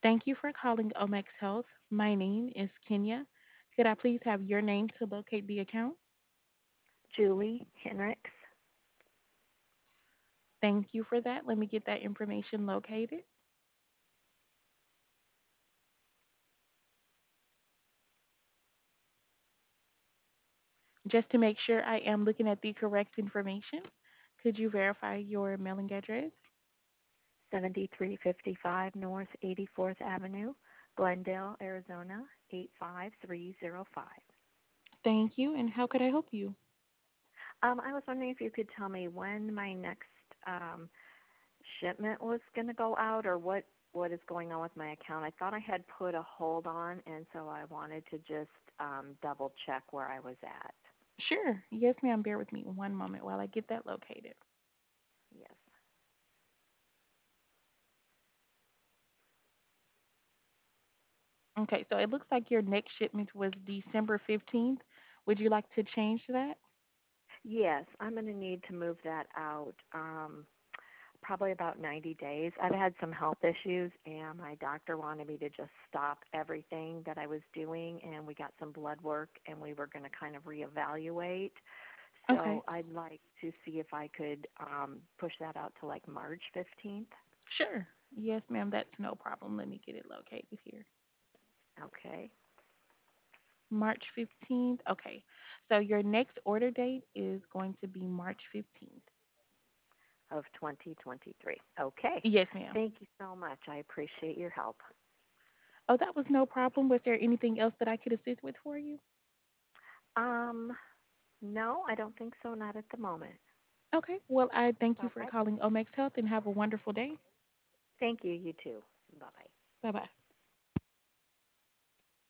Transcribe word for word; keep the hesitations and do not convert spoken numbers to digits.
Thank you for calling Omex Health. My name is Kenya. Could I please have your name to locate the account? Julie Henricks. Thank you for that. Let me get that information located. Just to make sure I am looking at the correct information, could you verify your mailing address? seventy-three fifty-five North eighty-fourth Avenue, Glendale, Arizona eight five three zero five. Thank you. And how could I help you? Um, I was wondering if you could tell me when my next um, shipment was going to go out, or what what is going on with my account. I thought I had put a hold on, and so I wanted to just um, double check where I was at. Sure. Yes, ma'am. Bear with me one moment while I get that located. Yes. Okay, so it looks like your next shipment was December fifteenth. Would you like to change that? Yes, I'm going to need to move that out. Um, probably about ninety days. I've had some health issues, and my doctor wanted me to just stop everything that I was doing, and we got some blood work, and we were going to kind of reevaluate. Okay. So I'd like to see if I could um, push that out to like March fifteenth. Sure. Yes, ma'am. That's no problem. Let me get it located here. Okay, March fifteenth. Okay. So your next order date is going to be March fifteenth. of twenty twenty-three. Okay. Yes, ma'am. Thank you so much. I appreciate your help. Oh, that was no problem. Was there anything else that I could assist with for you? Um, no, I don't think so. Not at the moment. Okay. Well, I thank you for Okay. calling Omex Health and have a wonderful day. Thank you. You too. Bye bye. Bye bye.